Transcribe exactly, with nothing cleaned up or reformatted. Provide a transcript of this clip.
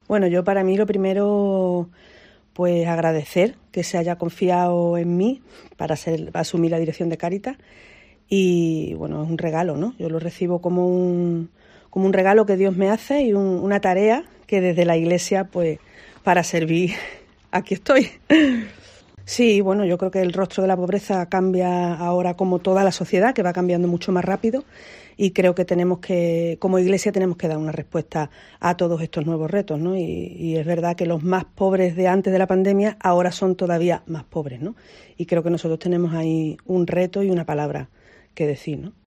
Bueno, yo para mí lo primero, pues agradecer que se haya confiado en mí para ser, para asumir la dirección de Cáritas y bueno, es un regalo, ¿no? Yo lo recibo como un, como un regalo que Dios me hace y un, una tarea que desde la Iglesia, pues para servir, aquí estoy. Sí, bueno, yo creo que el rostro de la pobreza cambia ahora como toda la sociedad, que va cambiando mucho más rápido y creo que tenemos que, como Iglesia, tenemos que dar una respuesta a todos estos nuevos retos, ¿no? Y, y es verdad que los más pobres de antes de la pandemia ahora son todavía más pobres, ¿no? Y creo que nosotros tenemos ahí un reto y una palabra que decir, ¿no?